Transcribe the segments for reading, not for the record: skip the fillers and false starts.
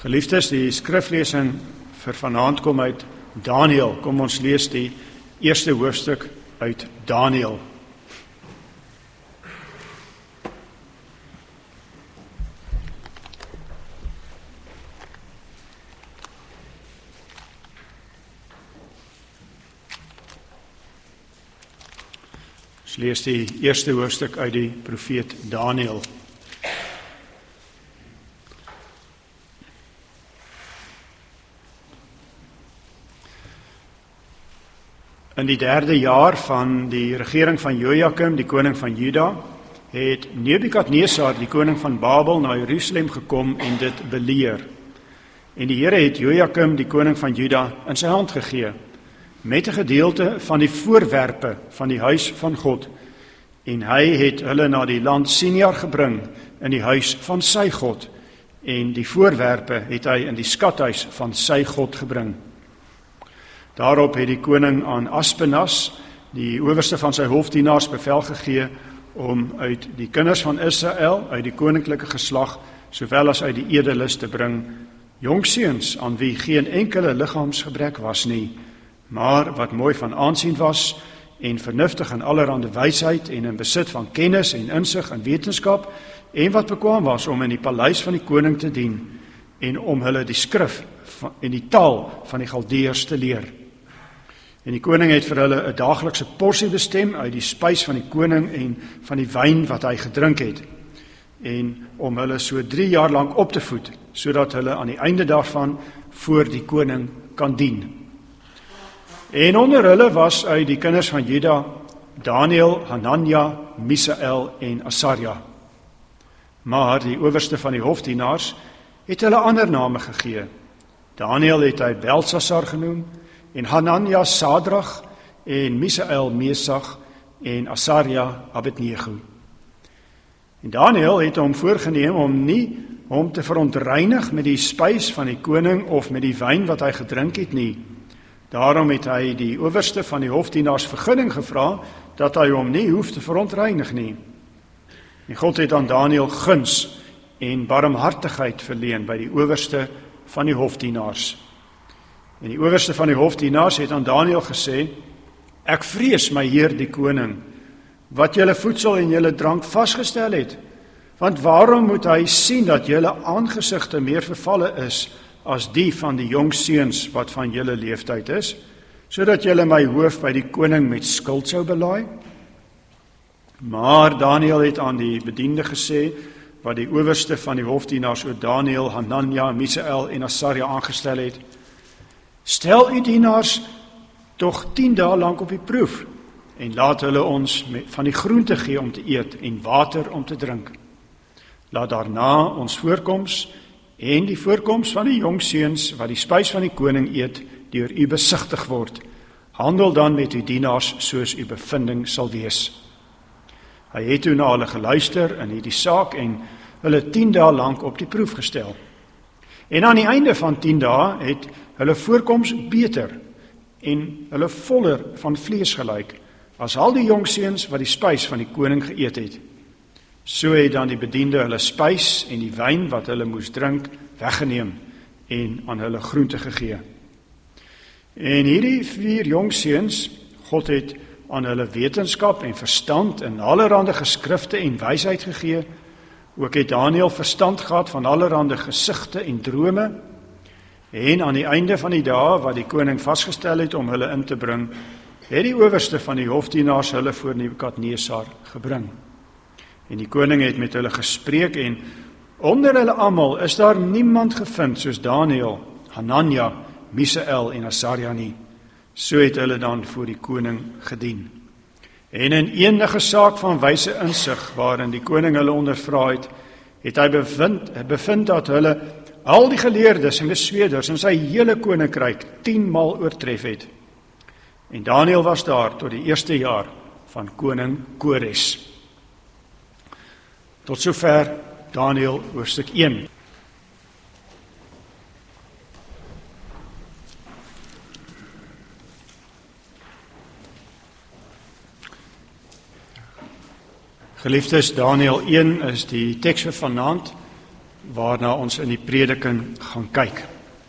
Geliefdes, die skriflesing vir vanaand kom uit Daniël. Kom ons lees die eerste hoofstuk uit Daniël. Ons lees die eerste hoofstuk uit die profeet Daniël. In die 3de jaar van die regering van Jojakim, die koning van Juda, het Nebukadnesar, die koning van Babel, na Jerusalem gekom en dit beleer. En die Here het Jojakim, die koning van Juda, in sy hand gegee, met 'n gedeelte van die voorwerpe van die huis van God. En hy het hulle na die land Siniar gebring, in die huis van sy God. En die voorwerpe het hy in die skathuis van sy God gebring. Daarop het die koning aan Aspenas, die owerste van sy hofdienaars, bevel gegee om uit die kinders van Israel, uit die koninklike geslag, sowel as uit die edeles te bring, jongseuns aan wie geen enkele liggaamsgebrek was nie, maar wat mooi van aansien was en vernuftig in allerhande wysheid en in besit van kennis en insig en wetenskap en wat bekwaam was om in die paleis van die koning te dien en om hulle die skrif en die taal van die Galdeërs te leer. En die koning het vir hulle 'n daaglikse porsie bestem uit die spys van die koning en van die wyn wat hy gedrink het, en om hulle so 3 jaar lank op te voed, sodat hulle aan die einde daarvan voor die koning kan dien. En onder hulle was uit die kinders van Juda Daniël, Hananja, Misael en Asaria. Maar die owerste van die hofdienaars het hulle ander name gegee. Daniël het hy Belsasar genoem, en Hananja Sadrag, en Misael Mesach, en Asaria Abednego. En Daniël het hom voorgeneem om nie hom te verontreinig met die spys van die koning of met die wyn wat hy gedrink het nie. Daarom het hy die owerste van die hofdienaars vergunning gevra dat hy hom nie hoef te verontreinig nie. En God het aan Daniël guns en barmhartigheid verleen by die owerste van die hofdienaars. En die owerste van die hofdienaars het aan Daniël gesê: "Ek vrees my heer die koning, wat julle voedsel en julle drank vasgestel het, want waarom moet hy sien dat julle aangesigte meer vervalle is as die van die jong seuns wat van julle leeftyd is, sodat julle my hoof by die koning met skuld sou belaai?" Maar Daniël het aan die bediende gesê, wat die owerste van die hofdienaars oor Daniël, Hananja, Misael en Asaria aangestel het: "Stel u dienaars tog 10 dae lank op die proef, en laat hulle ons van die groente gee om te eet en water om te drink. Laat daarna ons voorkoms en die voorkoms van die jong seuns wat die spys van die koning eet, deur u besigtig word. Handel dan met uw dienaars soos uw bevinding sal wees." Hy het toe na hulle geluister in hierdie saak en hulle 10 dae lank op die proef gestel. En aan die einde van 10 dae het hulle voorkoms beter en hulle voller van vlees gelyk as al die jong seuns wat die spys van die koning geëet het. So het dan die bediende hulle spys en die wyn wat hulle moes drink weggeneem en aan hulle groente gegee. En hierdie 4 jong seuns, God het aan hulle wetenskap en verstand en allerhande geskrifte en wysheid gegee. Ook het Daniël verstand gehad van allerhande gesigte en drome. En aan die einde van die dae wat die koning vasgestel het om hulle in te bring, het die owerste van die hofdienaars hulle voor Nebukadnesar gebring. En die koning het met hulle gespreek en onder hulle almal is daar niemand gevind soos Daniël, Hananja, Misael en Asaria nie. So het hulle dan voor die koning gedien. En in enige saak van wyse insig waarin die koning hulle ondervra het hy bevind dat hulle al die geleerdes en besweerders in sy hele koninkryk 10 maal oortref het. En Daniël was daar tot die 1ste jaar van koning Kores. Tot sover Daniël hoofstuk 1. Geliefdes, Daniël 1 is die teks vir vanaand, waarna ons in die prediking gaan kyk.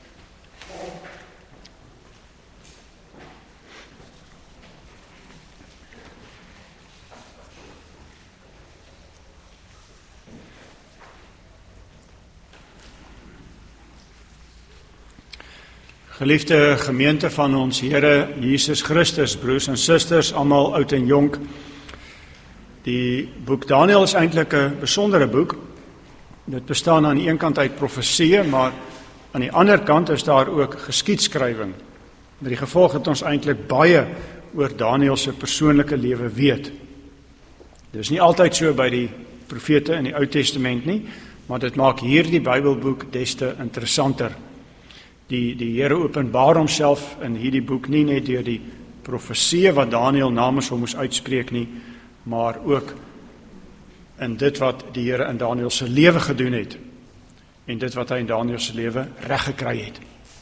Geliefde gemeente van ons Here Jesus Christus, broers en susters, almal oud en jonk. Die boek Daniël is eintlik 'n besondere boek. Dit bestaan aan die een kant uit profeseë, maar aan die ander kant is daar ook geskiedskrywing. Met die gevolg dat ons eintlik baie oor Daniël se persoonlike lewe weet. Dis nie altyd so by die profete in die Ou Testament nie, maar dit maak hierdie Bybelboek des te interessanter. Die Here openbaar homself in hierdie boek nie net deur die profeseë wat Daniël namens hom moes uitspreek nie, maar ook in dit wat die Here in Daniël se lewe gedoen het en dit wat hy in Daniël se lewe reggekry het.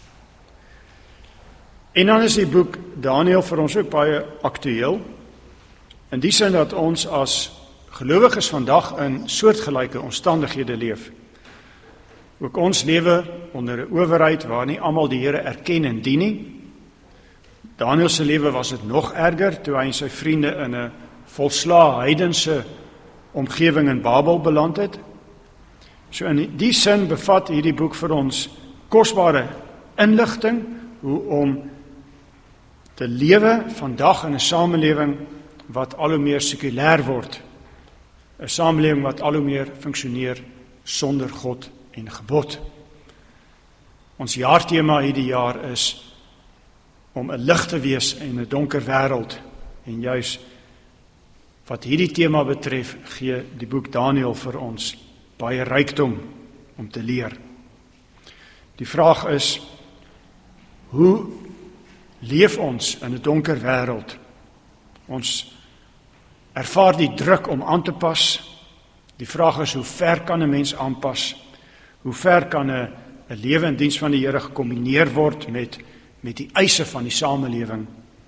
En dan is die boek Daniël vir ons ook baie aktueel, in die sin dat ons as gelowiges vandag in soortgelyke omstandighede leef. Ook ons lewe onder 'n owerheid waar nie almal die Here erken en dien nie. Daniël se lewe was dit nog erger toe hy en sy vriende in 'n volslae heidense omgewing in Babel beland het. So in die sin bevat hierdie boek vir ons kosbare inligting hoe om te lewe vandag in 'n samelewing wat al hoe meer sekulêr word. 'n Samelewing wat al hoe meer funksioneer sonder God en gebod. Ons jaartema hierdie jaar is om 'n lig te wees in 'n donker wêreld. En juis wat hierdie tema betref, gee die boek Daniël vir ons baie rykdom om te leer. Die vraag is, hoe leef ons in 'n donker wêreld? Ons ervaar die druk om aan te pas. Die vraag is, hoe ver kan 'n mens aanpas? Hoe ver kan 'n lewe in diens van die Here gekombineer word met die eise van die samelewing?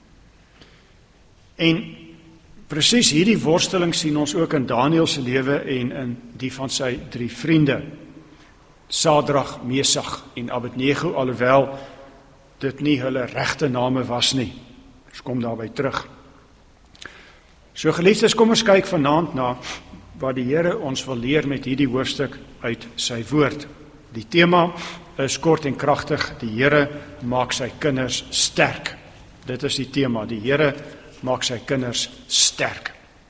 En presies hierdie worsteling sien ons ook in Daniël se lewe en in die van sy 3 vriende, Sadrag, Mesach en Abednego, alhoewel dit nie hulle regte name was nie. Ons kom daarby terug. So geliefdes, kom ons kyk vanaand na wat die Here ons wil leer met hierdie hoofstuk uit sy woord. Die tema is kort en kragtig: die Here maak sy kinders sterk. Dit is die tema, die Here maak sy kinders sterk.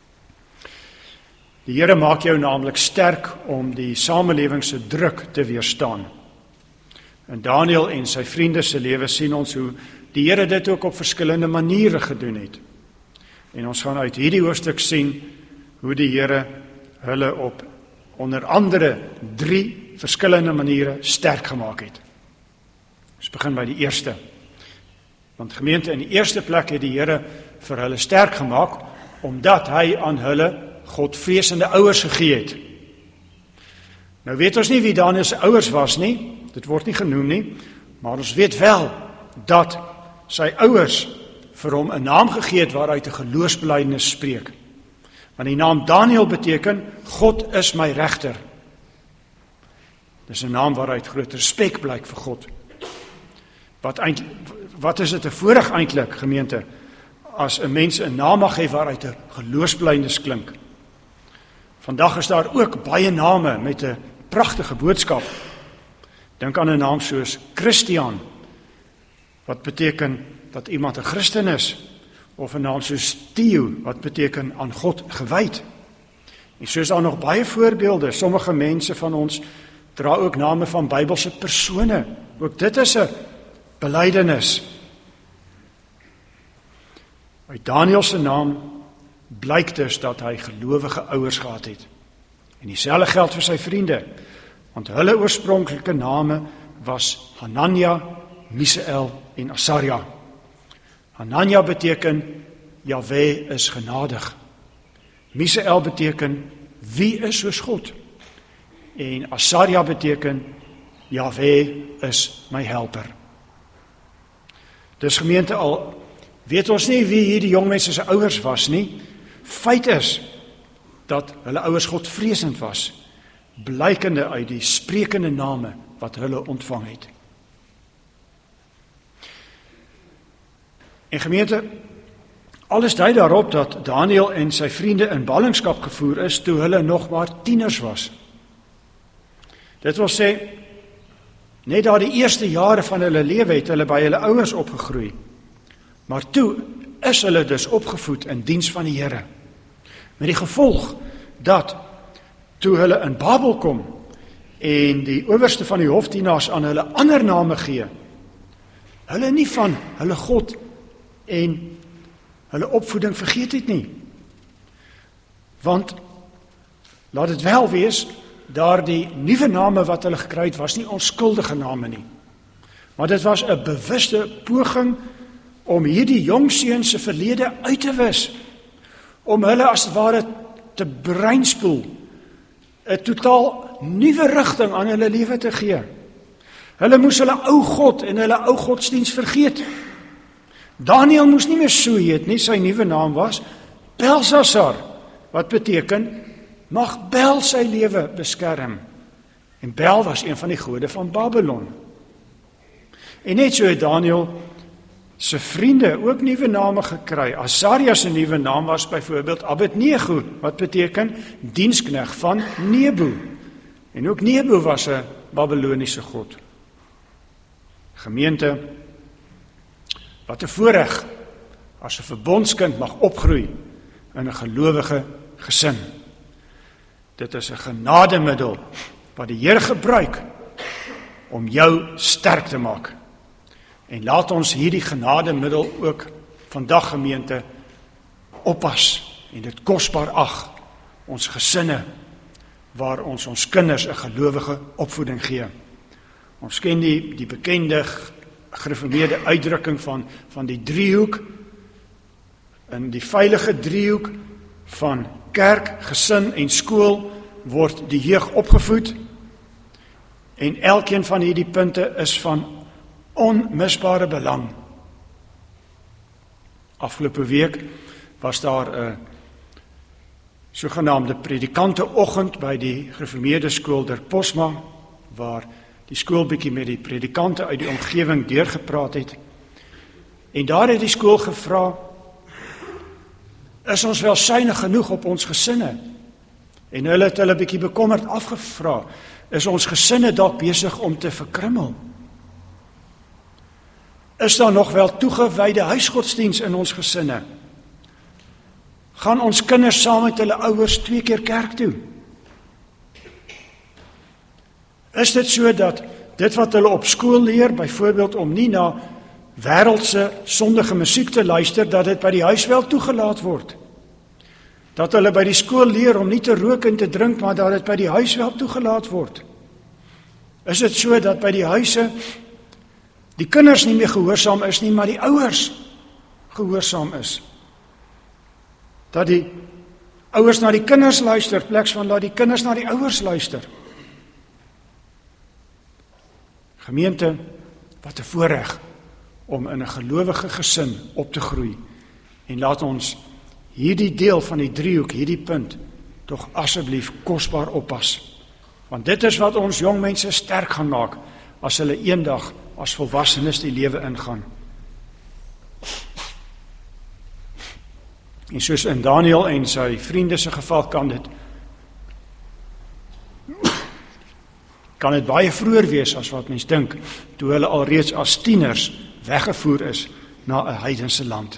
Die Here maak jou naamlik sterk om die samelewing se druk te weerstaan. In Daniël en sy vriende se lewe sien ons hoe die Here dit ook op verskillende maniere gedoen het. En ons gaan uit hierdie hoofstuk sien hoe die Here hulle op onder andere 3 verskillende maniere sterk gemaak het. Ons begin by die eerste. Want gemeente, in die eerste plek het die Here vir hulle sterk gemaak, omdat hy aan hulle godvreesende ouers gegee het. Nou weet ons nie wie Daniël se ouers was nie, dit word nie genoem nie, maar ons weet wel dat sy ouers vir hom 'n naam gegee het waaruit 'n geloofsbelijdenis spreek. Want die naam Daniël beteken, God is my regter. Dis 'n naam waaruit groot respek blyk vir God. Wat is dit 'n voorreg eintlik, gemeente, as 'n mens 'n naam mag hê waaruit 'n geloofsbelijdenis klink. Vandag is daar ook baie name met 'n pragtige boodskap. Dink aan 'n naam soos Christian, wat beteken dat iemand 'n Christen is, of 'n naam soos Theo, wat beteken aan God gewyd. En so is daar nog baie voorbeelde. Sommige mense van ons dra ook name van Bybelse persone. Ook dit is 'n belydenis. By Daniël se naam blyk dus dat hy gelowige ouers gehad het. En dieselfde geld vir sy vriende, want hulle oorspronklike name was Hanania, Misael en Asaria. Hanania beteken Jahwe is genadig. Misael beteken wie is soos God. En Asaria beteken Jahwe is my helper. Dus gemeente, al weet ons nie wie hierdie jong mense se ouers was nie. Feit is dat hulle ouers godvreesend was blykende uit die sprekende name wat hulle ontvang het. En gemeente, alles dui daarop dat Daniël en sy vriende in ballingskap gevoer is toe hulle nog maar tieners was. Dit wil sê, net daar die eerste jare van hulle lewe het hulle by hulle ouers opgegroei. Maar toe is hulle dus opgevoed in diens van die Here. Met die gevolg dat toe hulle in Babel kom en die owerste van die hofdienaars aan hulle ander name gee, hulle nie van hulle God en hulle opvoeding vergeet het nie. Want, laat het wel wees, daar die nuwe name wat hulle gekry het, was nie onskuldige name nie. Maar dit was 'n bewuste poging om hierdie jong seuns se verlede uit te wis, om hulle as het ware te breinspoel, 'n totaal nuwe rigting aan hulle lewe te gee. Hulle moes hulle ou God en hulle ou godsdiens vergeet. Daniël moes nie meer so heet nie, sy nuwe naam was Belsasar, wat beteken, mag Bel sy lewe beskerm. En Bel was een van die gode van Babylon. En net so het Daniël sy vriende ook nuwe name gekry. Asaria se nuwe naam was byvoorbeeld Abednego, wat beteken dienskneg van Nebo. En ook Nebo was 'n Babyloniese god. Gemeente, wat 'n voorreg as 'n verbondskind mag opgroei in 'n gelowige gesin. Dit is 'n genademiddel wat die Here gebruik om jou sterk te maak. En laat ons hierdie genademiddel ook vandag, gemeente, oppas en dit kosbaar ag, ons gesinne, waar ons kinders 'n gelowige opvoeding gee. Ons ken die bekende gereformeerde uitdrukking van die driehoek, in die veilige driehoek van kerk, gesin en skool word die jeug opgevoed, en elkeen van hierdie punte is van onmisbare belang. Afgelope week was daar 'n sogenaamde predikanteoggend by die gereformeerde skool der Posma, waar die skool bietjie met die predikante uit die omgewing deurgepraat het. En daar het die skool gevra, is ons wel suinig genoeg op ons gesinne? En hulle het hulle bietjie bekommerd afgevra, is ons gesinne dalk besig om te verkrummel? Is daar nog wel toegewyde huisgodsdiens in ons gesinne? Gaan ons kinders saam met hulle ouers 2 keer kerk toe? Is dit so dat dit wat hulle op skool leer, byvoorbeeld om nie na wêreldse sondige musiek te luister, dat dit by die huis wel toegelaat word? Dat hulle by die skool leer om nie te rook en te drink, maar dat dit by die huis wel toegelaat word? Is dit so dat by die huise die kinders nie meer gehoorsaam is nie, maar die ouers gehoorsaam is? Dat die ouers na die kinders luister, plek van laat die kinders na die ouers luister? Gemeente, wat 'n voorreg om in 'n gelowige gesin op te groei. En laat ons hierdie deel van die driehoek, hierdie punt, tog asseblief kosbaar oppas. Want dit is wat ons jong mense sterk gaan maak, as hulle eendag as volwassenes die lewe ingaan. En soos in Daniël en sy vriende se geval kan dit baie vroeër wees as wat mens dink, toe hulle alreeds as tieners weggevoer is na 'n heidense land.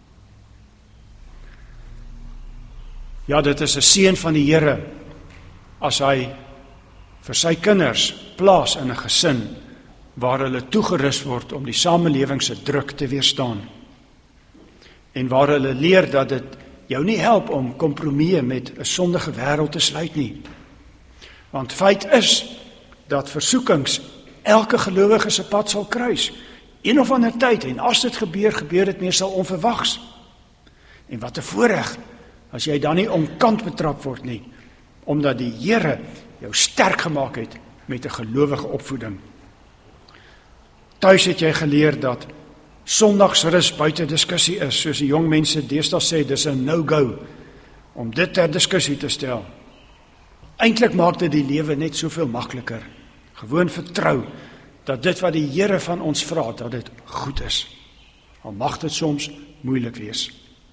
Ja, dit is 'n seën van die Here as hy vir sy kinders plaas in 'n gesin waar hulle toegerus word om die samelewing se druk te weerstaan. En waar hulle leer dat dit jou nie help om kompromieë met 'n sondige wêreld te sluit nie. Want feit is dat versoekings elke gelowige se pad sal kruis, een of ander tyd, en as dit gebeur dit meestal onverwags. En wat 'n voorreg as jy dan nie omkant betrap word nie, omdat die Here jou sterk gemaak het met 'n gelowige opvoeding. Tuis het jy geleer dat sondagsrus buite diskussie is, soos die jong mense deesdae sê, dis 'n no-go om dit ter diskussie te stel. Eintlik maak dit die lewe net soveel makliker. Gewoon vertrou dat dit wat die Here van ons vra, dat dit goed is. Al mag dit soms moeilik wees.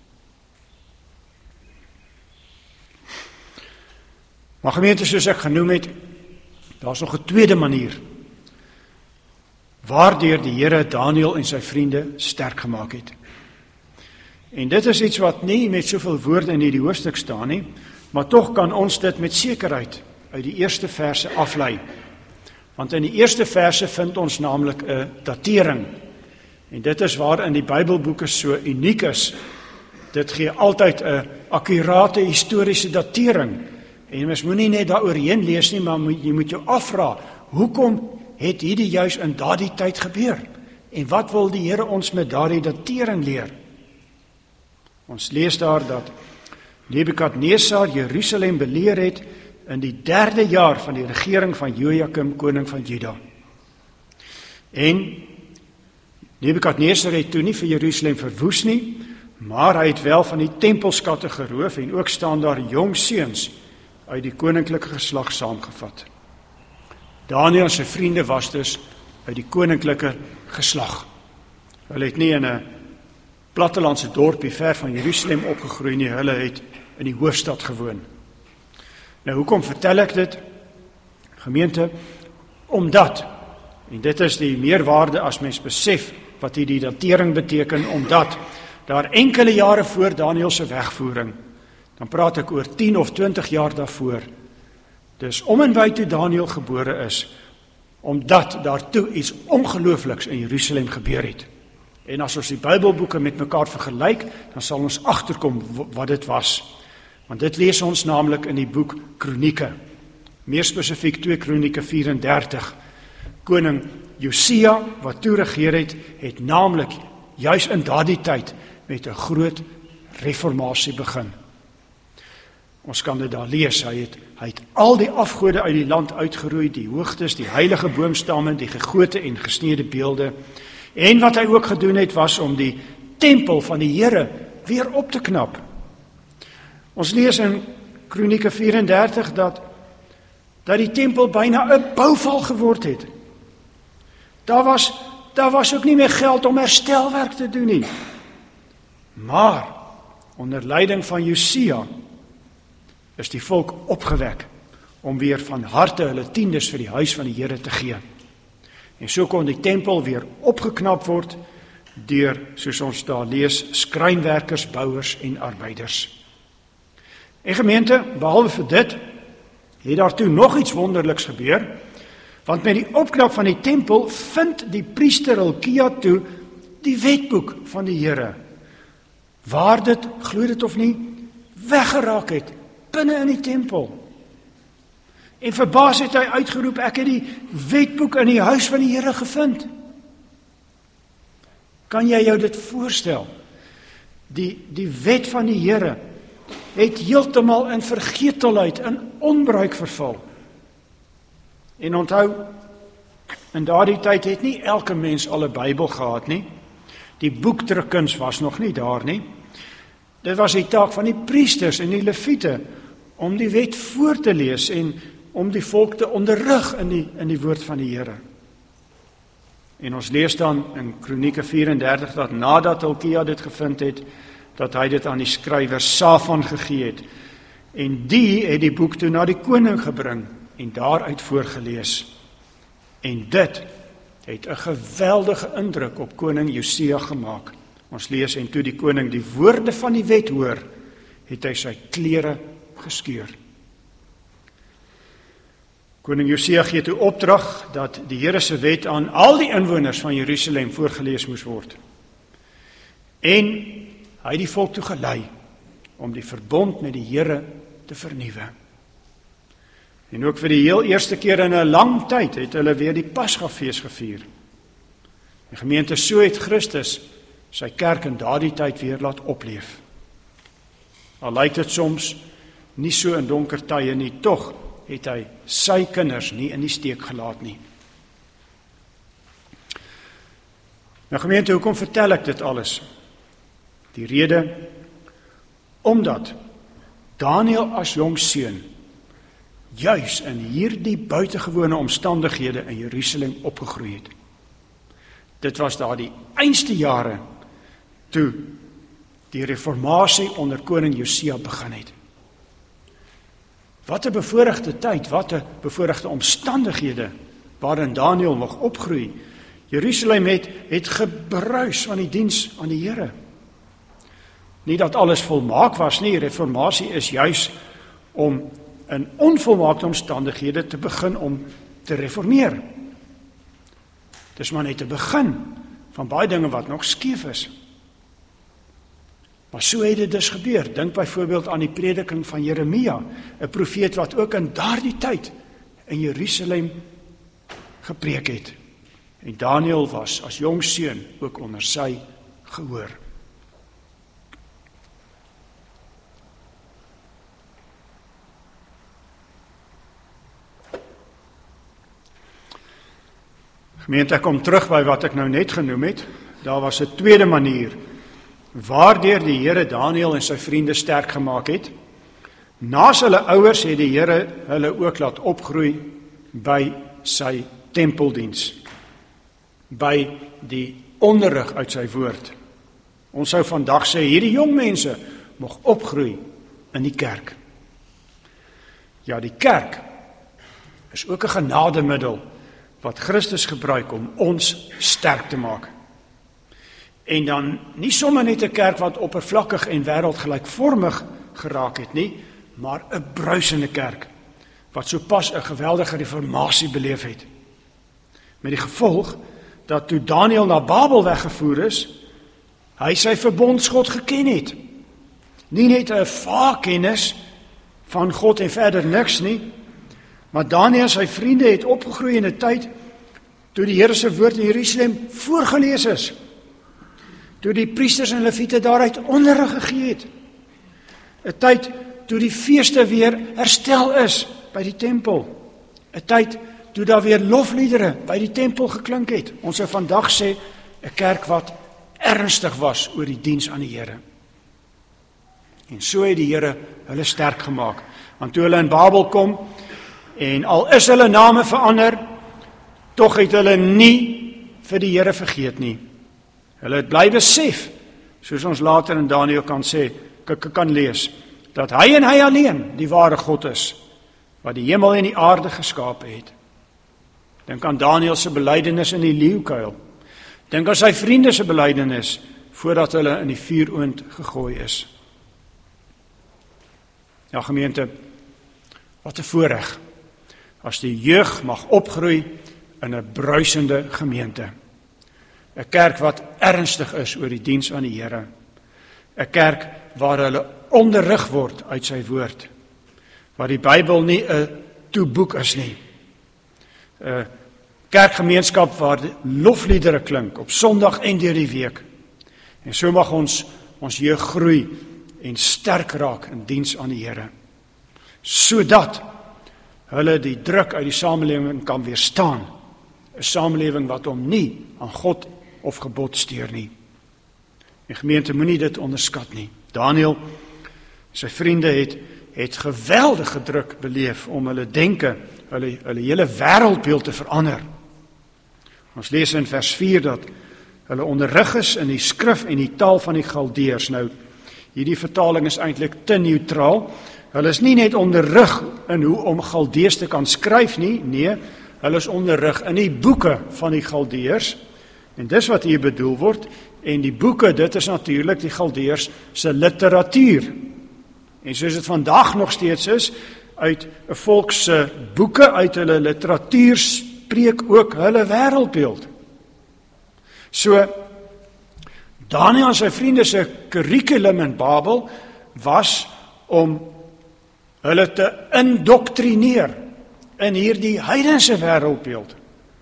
Maar gemeente, soos ek genoem het, daar is nog 'n tweede manier waardeur die Here Daniël en sy vriende sterk gemaak het. En dit is iets wat nie met soveel woorde in hierdie hoofstuk staan nie, maar tog kan ons dit met sekerheid uit die eerste verse aflei. Want in die eerste verse vind ons naamlik 'n datering. En dit is waar in die Bybelboeke so uniek is. Dit gee altyd 'n akkurate historiese datering. En mens moenie net daaroorheen lees nie, maar jy moet jou afvra, hoekom het hierdie juis in daardie tyd gebeur? En wat wil die Here ons met daardie datering leer? Ons lees daar dat Nebukadnesar Jerusalem beleer het in die 3de jaar van die regering van Jojakim, koning van Juda. En Nebukadnesar het toe nie vir Jerusalem verwoes nie, maar hy het wel van die tempelskatte geroof en ook staan daar jong seuns uit die koninklike geslag saamgevat. Daniël en sy vriende was dus uit die koninklike geslag. Hulle het nie in 'n plattelandse dorpie ver van Jerusalem opgegroei nie, hulle het in die hoofstad gewoon. Nou, hoekom vertel ek dit? Gemeente, omdat, en dit is die meerwaarde as mens besef wat die datering beteken, omdat daar enkele jare voor Daniël se wegvoering, dan praat ek oor 10 of 20 jaar daarvoor, dus om en by toe Daniël gebore is, omdat daartoe iets ongeloofliks in Jerusalem gebeur het. En as ons die Bybelboeke met mekaar vergelyk, dan sal ons agterkom wat dit was. Want dit lees ons naamlik in die boek Kronieke. Meer spesifiek 2 Kronieke 34. Koning Josia, wat toe regeer het naamlik juis in daardie tyd met 'n groot reformatie begin. Ons kan dit daar lees, hy het al die afgode uit die land uitgeroei, die hoogtes, die heilige boomstamme, die gegote en gesneede beelde. En wat hy ook gedoen het, was om die tempel van die Here weer op te knap. Ons lees in Kronieke 34 dat die tempel byna 'n bouval geword het. Daar was ook nie meer geld om herstelwerk te doen nie. Maar onder leiding van Josia is die volk opgewek om weer van harte hulle tiendes vir die huis van die Here te gee. En so kon die tempel weer opgeknap word deur, soos ons daar lees, skrynwerkers, bouers en arbeiders. En gemeente, behalwe vir dit, het daar toe nog iets wonderliks gebeur, want met die opknap van die tempel vind die priester Hilkia toe die wetboek van die Here, waar dit, glo dit of nie, weggeraak het, binne in die tempel. En verbaas het hy uitgeroep, ek het die wetboek in die huis van die Here gevind. Kan jy jou dit voorstel? Die wet van die Here het heeltemal in vergetelheid, in onbruik verval. En onthou, in daardie tyd het nie elke mens al 'n Bybel gehad nie. Die boekdrukkings was nog nie daar nie. Dit was die taak van die priesters en die leviete om die wet voor te lees en om die volk te onderrig in die woord van die Here. En ons lees dan in Kronieke 34 dat nadat Hilkia dit gevind het, dat hy dit aan die skrywer Safan gegee het. En die het die boek toe na die koning gebring en daaruit voorgelees. En dit het 'n geweldige indruk op koning Josia gemaak. Ons lees, en toe die koning die woorde van die wet hoor, het hy sy klere geskeur. Koning Josia gee toe opdrag dat die Here se wet aan al die inwoners van Jerusalem voorgelees moes word. En hy het die volk toe gelei om die verbond met die Here te vernuwe. En ook vir die heel eerste keer in 'n lang tyd het hulle weer die Pasgafees gevier. Die gemeente, so het Christus sy kerk in daardie tyd weer laat opleef. Al lyk dit soms nie so in donker tye nie, tog het hy sy kinders nie in die steek gelaat nie. Nou gemeente, hoekom vertel ek dit alles? Die rede, omdat Daniël as jong seun juis in hierdie buitengewone omstandighede in Jerusalem opgegroei het. Dit was daar die einste jare toe die reformatie onder koning Josia begin het. Wat 'n bevoorregte tyd, wat 'n bevoorregte omstandighede waarin Daniël mag opgroei. Jerusalem het gebruis van die diens aan die Here. Nie dat alles volmaak was nie, reformatie is juis om in onvolmaakte omstandighede te begin om te reformeer. Dis maar net 'n begin van baie dinge wat nog skeef is. Maar so het dit dus gebeur. Dink byvoorbeeld aan die prediking van Jeremia, 'n profeet wat ook in daardie tyd in Jerusalem gepreek het. En Daniël was as jong seun ook onder sy gehoor. Gemeente, ek kom terug by wat ek nou net genoem het. Daar was 'n tweede manier waardeur die Here Daniël en sy vriende sterk gemaak het. Naas hulle ouers het die Here hulle ook laat opgroei by sy tempeldiens, by die onderrig uit sy woord. Ons sou vandag sê, hierdie jong mense mag opgroei in die kerk. Ja, die kerk is ook 'n genademiddel wat Christus gebruik om ons sterk te maak. En dan nie sommer net 'n kerk wat oppervlakkig en wêreldgelykvormig geraak het nie, maar 'n bruisende kerk wat sopas 'n geweldige reformatie beleef het. Met die gevolg dat toe Daniël na Babel weggevoer is, hy sy verbondsgod geken het. Nie net 'n vaagkennis van God en verder niks nie, maar Daniël en sy vriende het opgegroei in 'n tyd toe die Here se woord in Jerusalem voorgeles is. Toe die priesters en leviete daaruit onderrig gegee het. 'n Tyd toe die feeste weer herstel is by die tempel. 'n Tyd toe daar weer lofliedere by die tempel geklink het. Ons sou vandag sê 'n kerk wat ernstig was oor die diens aan die Here. En so het die Here hulle sterk gemaak. Want toe hulle in Babel kom en al is hulle name verander, tog het hulle nie vir die Here vergeet nie. Hulle het bly besef, soos ons later in Daniël kan lees, dat hy en hy alleen die ware God is, wat die hemel en die aarde geskape het. Dink aan Daniël se belydenis in die leeukuil. Dink aan sy vriende se belydenis voordat hulle in die vuuroond gegooi is. Ja, gemeente, wat 'n voorreg as die jeug mag opgroei in 'n bruisende gemeente. 'n Kerk wat ernstig is oor die diens aan die Here. 'n Kerk waar hulle onderrig word uit sy woord. Waar die Bybel nie 'n toeboek is nie. 'n Kerkgemeenskap waar lofliedere klink op Sondag en deur die week. En so mag ons jeug groei en sterk raak in diens aan die Here. Sodat hulle die druk uit die samelewing kan weerstaan. 'n Samelewing wat hom nie aan God of gebod steur nie. En gemeente, moenie dit onderskat nie. Daniël, sy vriende het geweldige druk beleef om hulle denke, hulle hele wêreldbeeld te verander. Ons lees in vers 4 dat hulle onderrig is in die skrif en die taal van die Galdeërs. Nou, hierdie vertaling is eintlik te neutraal. Hulle is nie net onderrig in hoe om Galdeërs te kan skryf nie, nee, hulle is onderrig in die boeke van die Galdeërs. En dis wat hier bedoel word, en die boeke, dit is natuurlik die Galdeërs se literatuur. En soos dit vandag nog steeds is, uit 'n volk se boeke, uit hulle literatuur spreek ook hulle wêreldbeeld. So, Daniël en sy vriende se kurrikulum in Babel was om hulle te indoktrineer in hierdie heidense wêreldbeeld.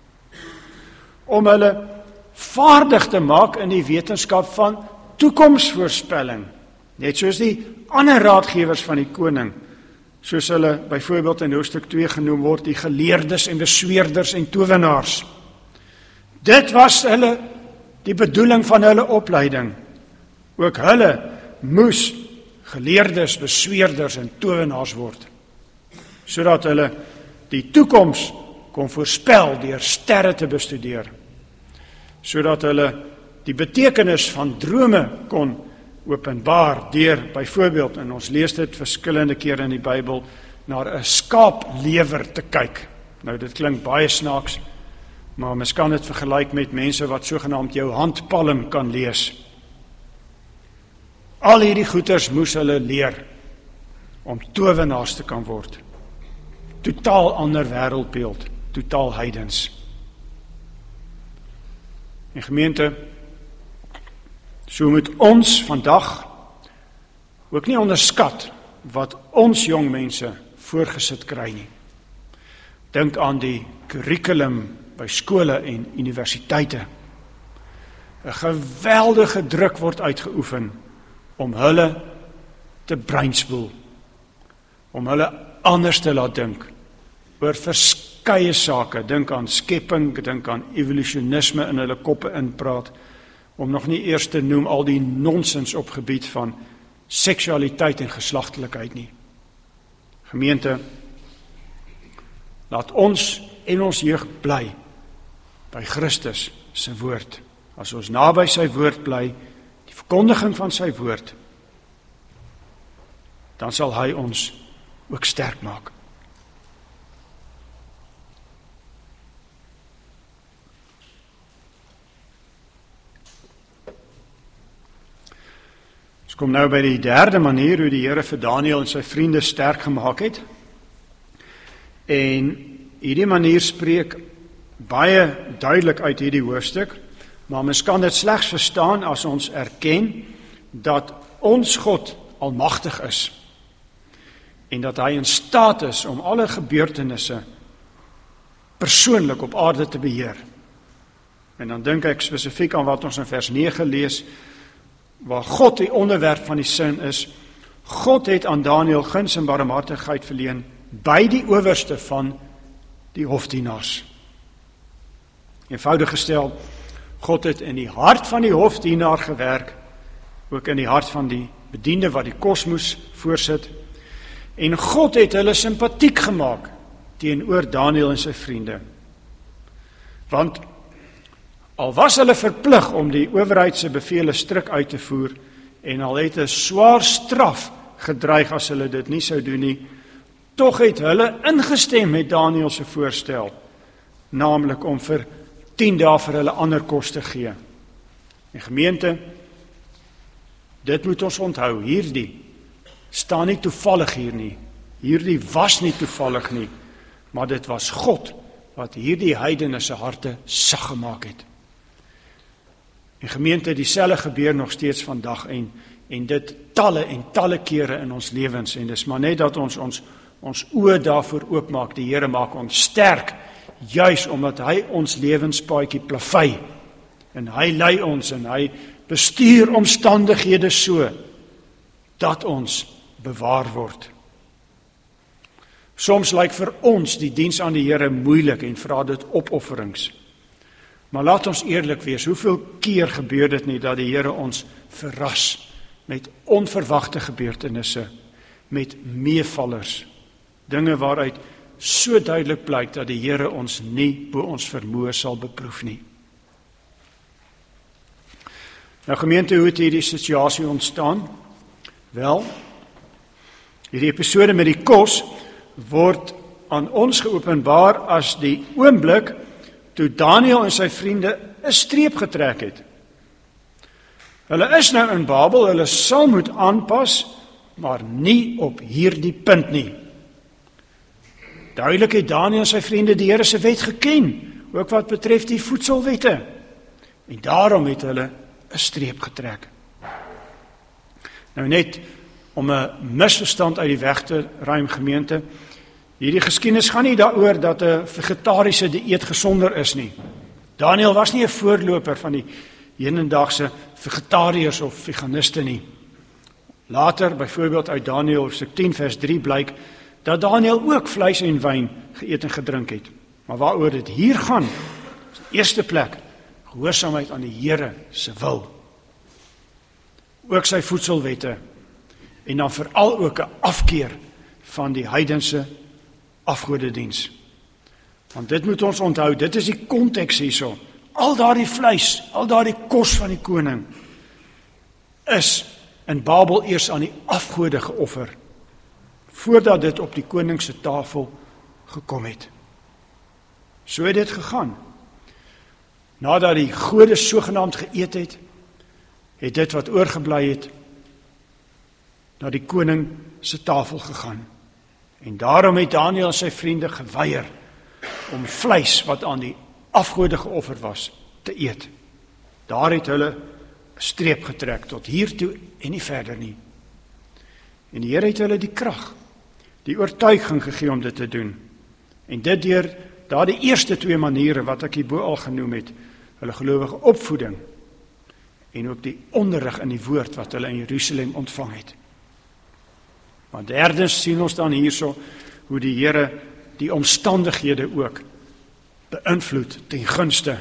Om hulle vaardig te maak in die wetenskap van toekomsvoorspelling. Net soos die ander raadgewers van die koning, soos hulle byvoorbeeld in hoofstuk 2 genoem word, die geleerdes en besweerders en towenaars. Dit was die bedoeling van hulle opleiding. Ook hulle moes geleerdes, besweerders en towenaars word. sodat hulle die toekoms kon voorspel deur sterre te bestudeer, sodat hulle die betekenis van drome kon openbaar deur, byvoorbeeld, en ons lees dit verskillende kere in die Bybel, na 'n skaaplewer te kyk. Nou, dit klink baie snaaks, maar mens kan dit vergelyk met mense wat sogenaamd jou handpalm kan lees. Al hierdie goeters moes hulle leer om towenaars te kan word. Totaal ander wêreldbeeld, totaal heidens. En gemeente, so moet ons vandag ook nie onderskat wat ons jong mense voorgesit kry nie. Dink aan die kurrikulum by skole en universiteite. 'n Geweldige druk word uitgeoefen om hulle te breinspoel, om hulle anders te laat dink oor verskeie sake. Dink aan skepping, dink aan evolusionisme in hulle koppe inpraat, om nog nie eers te noem al die nonsens op gebied van seksualiteit en geslagtelikheid nie. Gemeente, laat ons en ons jeug bly by Christus se woord. As ons naby sy woord bly, die verkondiging van sy woord, dan sal hy ons ook sterk maak. Ons kom nou by die derde manier hoe die Here vir Daniël en sy vriende sterk gemaak het. En hierdie manier spreek baie duidelik uit hierdie hoofstuk, maar mens kan dit slegs verstaan as ons erken dat ons God almagtig is en dat hy in staat is om alle gebeurtenisse persoonlik op aarde te beheer. En dan dink ek spesifiek aan wat ons in vers 9 lees, waar God die onderwerp van die sin is. God het aan Daniël guns en barmhartigheid verleen by die owerste van die hofdienaars. Eenvoudig gestel, God het in die hart van die hofdienaar gewerk, ook in die hart van die bediende wat die kos moes voorsit, en God het hulle simpatiek gemaak teenoor Daniël en sy vriende. Want al was hulle verplig om die owerheid se bevele strik uit te voer, en al het 'n swaar straf gedreig as hulle dit nie sou doen nie, tog het hulle ingestem met Daniël se voorstel, naamlik om vir 10 dae vir hulle ander kos te gee. En gemeente, dit moet ons onthou, hierdie staan nie toevallig hier nie, hierdie was nie toevallig nie, maar dit was God wat hierdie heidene se harte sag gemaak het. En gemeente, dieselfde gebeur nog steeds vandag en dit talle en talle kere in ons lewens, en dis maar net dat ons oë daarvoor oopmaak. Die Here maak ons sterk, juis omdat hy ons lewenspaadjie plavei, en hy lei ons en hy bestuur omstandighede so dat ons bewaar word. Soms lyk vir ons die diens aan die Here moeilik en vra dit opofferings. Maar laat ons eerlik wees, hoeveel keer gebeur dit nie dat die Here ons verras met onverwagte gebeurtenisse, met meevallers, dinge waaruit so duidelik blyk dat die Here ons nie bo ons vermoë sal beproef nie. Nou gemeente, hoe het hierdie situasie ontstaan? Wel, hierdie episode met die kos word aan ons geopenbaar as die oomblik toe Daniël en sy vriende 'n streep getrek het. Hulle is nou in Babel, hulle sal moet aanpas, maar nie op hierdie punt nie. Duidelik het Daniël en sy vriende die Here se wet geken, ook wat betref die voedselwette. En daarom het hulle 'n streep getrek. Nou net om 'n misverstand uit die weg te ruim, gemeente, hierdie geskiedenis gaan nie daaroor dat 'n vegetariese dieet gesonder is nie. Daniël was nie 'n voorloper van die hedendaagse vegetariërs of veganiste nie. Later, byvoorbeeld uit Daniël hoofstuk 10 vers 3 blyk dat Daniël ook vleis en wyn geëet en gedrink het. Maar waaroor dit hier gaan, is in eerste plek gehoorsaamheid aan die Here se wil. Ook sy voedselwette, en dan veral ook 'n afkeer van die heidense afgodediens. Want dit moet ons onthou, dit is die konteks hierso. Al daardie vleis, al daardie kos van die koning, is in Babel eers aan die afgode geoffer, voordat dit op die koning se tafel gekom het. So het dit gegaan. Nadat die gode sogenaamd geëet het, het dit wat oorgebly het, na die koning se tafel gegaan. En daarom het Daniël en sy vriende geweier om vleis wat aan die afgode geoffer was, te eet. Daar het hulle 'n streep getrek tot hiertoe en nie verder nie. En die Here het hulle die krag, die oortuiging gegee om dit te doen. En dit deur daardie eerste 2 maniere wat ek hierbo al genoem het, hulle gelowige opvoeding en ook die onderrig in die woord wat hulle in Jerusalem ontvang het. Maar derdens sien ons dan hierso hoe die Here die omstandighede ook beïnvloed ten gunste.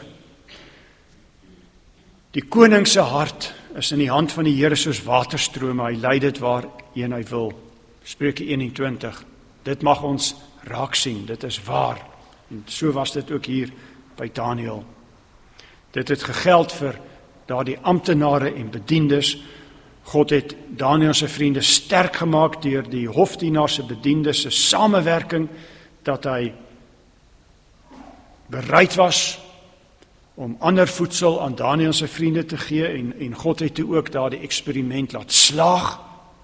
Die koning se hart is in die hand van die Here soos waterstrome, hy lei dit waarheen hy wil. Spreuke 21. Dit mag ons raak sien, dit is waar. En so was dit ook hier by Daniël. Dit het gegeld vir daardie amptenare en bediendes. God het Daniël se vriende sterk gemaak deur die hofdienaar se bediendes se samewerking, dat hy bereid was om ander voedsel aan Daniël se vriende te gee, en God het toe ook daardie eksperiment laat slaag.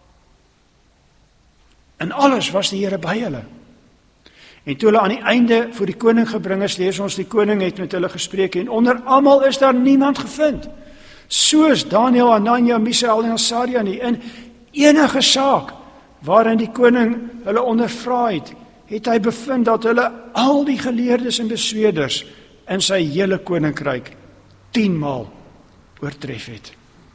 En alles was die Here by hulle. En toe hulle aan die einde voor die koning gebring is, lees ons die koning het met hulle gespreek, en onder almal is daar niemand gevind, soos Daniël, Anania, Misael en Asaria nie. In enige saak waarin die koning hulle ondervra het hy bevind dat hulle al die geleerdes en besweerders in sy hele koninkryk 10 maal oortref het.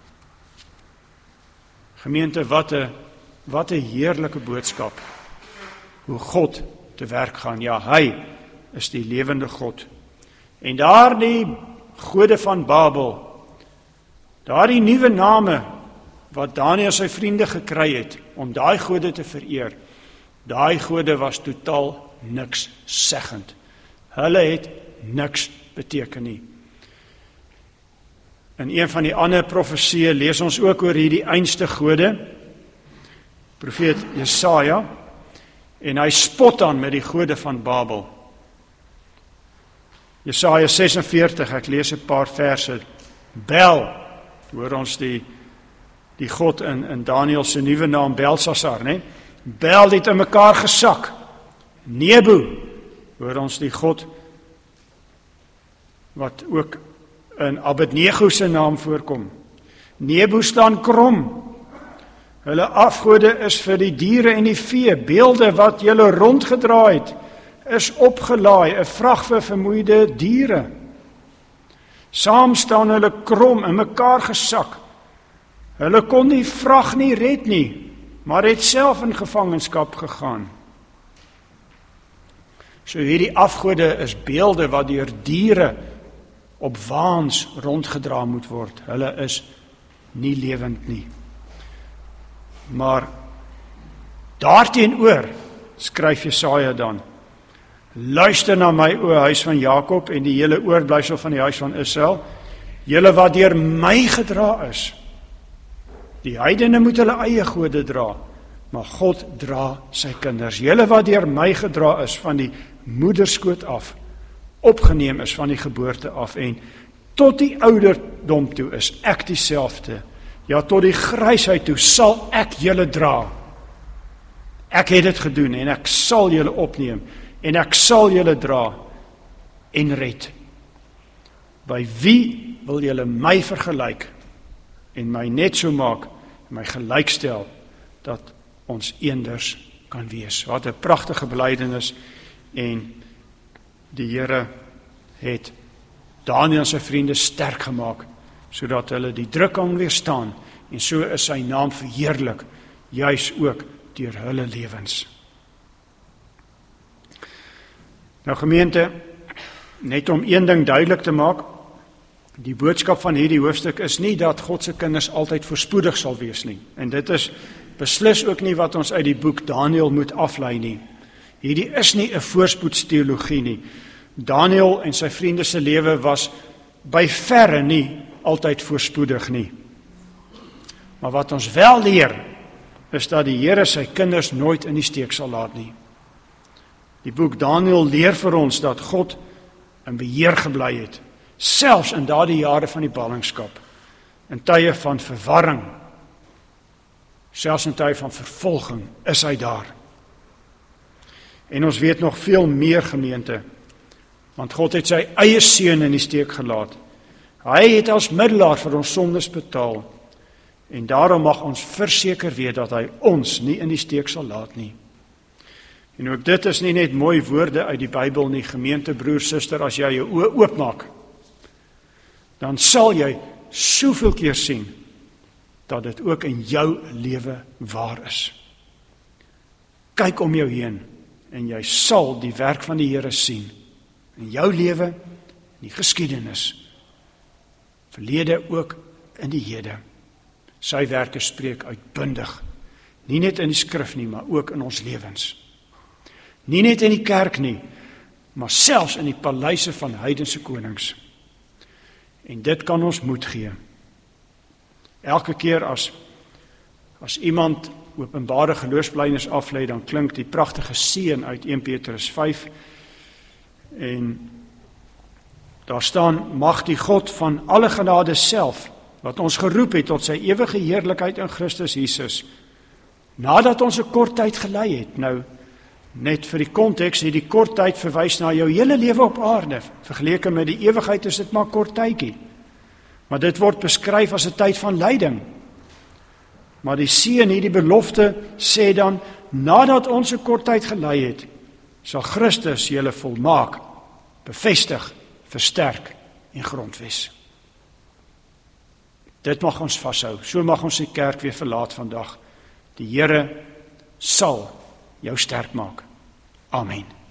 Gemeente, wat 'n heerlike boodskap, hoe God te werk gaan. Ja, hy is die lewende God. En daardie gode van Babel, daardie nuwe name wat Daniël sy vriende gekry het om daai gode te vereer, daai gode was totaal niks seggend. Hulle het niks beteken nie. In een van die ander profesieë lees ons ook oor hierdie einste gode, profeet Jesaja, en hy spot dan met die gode van Babel. Jesaja 46, ek lees 'n paar verse. Bel, hoor ons die God in Daniël se nuwe naam Belsasar, né? Bel het in mekaar gesak. Nebo, hoor ons die God wat ook in Abednego se naam voorkom. Nebo staan krom. Hulle afgode is vir die diere en die vee, beelde wat julle rondgedraai het, is opgelaai, 'n vrag vir vermoeide diere. Saam staan hulle krom, in mekaar gesak. Hulle kon die vrag nie red nie, maar het self in gevangenskap gegaan. So hierdie afgode is beelde wat deur diere op waans rondgedra moet word. Hulle is nie lewend nie. Maar daarteenoor skryf Jesaja dan: luister na my, o huis van Jakob, en die hele oorblysel van die huis van Israel, julle wat deur my gedra is. Die heidene moet hulle eie gode dra, maar God dra sy kinders. Julle wat deur my gedra is van die moederskoot af, opgeneem is van die geboorte af, en tot die ouderdom toe is ek dieselfde. Ja, tot die grysheid toe sal ek julle dra. Ek het dit gedoen en ek sal julle opneem en ek sal julle dra en red. By wie wil julle my vergelyk en my net so maak, my gelykstel, dat ons eenders kan wees? Wat 'n pragtige belydenis, en die Here het Daniël se vriende sterk gemaak, sodat hulle die druk kan weerstaan, en so is sy naam verheerlik, juis ook deur hulle lewens. Nou gemeente, net om een ding duidelik te maak, die boodskap van hierdie hoofstuk is nie dat God se kinders altyd voorspoedig sal wees nie, en dit is beslis ook nie wat ons uit die boek Daniël moet aflei nie. Hierdie is nie 'n voorspoedsteologie nie. Daniël en sy vriende se lewe was by verre nie altyd voorspoedig nie. Maar wat ons wel leer, is dat die Here sy kinders nooit in die steek sal laat nie. Die boek Daniël leer vir ons dat God in beheer gebly het, selfs in daardie jare van die ballingskap, in tye van verwarring, selfs in tye van vervolging, is hy daar. En ons weet nog veel meer, gemeente, want God het sy eie seun in die steek gelaat. Hy het as middelaar vir ons sondes betaal, en daarom mag ons verseker weet dat hy ons nie in die steek sal laat nie. En ook dit is nie net mooi woorde uit die Bybel nie, gemeente, broer, suster, as jy jou oë oopmaak, dan sal jy soveel keer sien, dat dit ook in jou lewe waar is. Kyk om jou heen, en jy sal die werk van die Here sien, in jou lewe, in die geskiedenis, verlede ook in die hede. Sy werke spreek uitbundig, nie net in die skrif nie, maar ook in ons lewens. Nie net in die kerk nie, maar selfs in die paleise van heidense konings. En dit kan ons moed gee. Elke keer as iemand openbare geloofsbelijdenis aflei, dan klink die pragtige seën uit 1 Petrus 5, en daar staan, mag die God van alle genade self, wat ons geroep het tot sy ewige heerlikheid in Christus Jesus, nadat ons 'n kort tyd gelei het. Nou, net vir die konteks, het die kort tyd verwys na jou hele lewe op aarde. Vergeleke met die ewigheid is dit maar kort tydjie. Maar dit word beskryf as 'n tyd van lyding. Maar die seën, hierdie belofte, sê dan, nadat ons 'n kort tyd gelei het, sal Christus julle volmaak, bevestig, versterk en grondwes. Dit mag ons vashou. So mag ons die kerk weer verlaat vandag. Die Here sal jou sterk maak. Amen.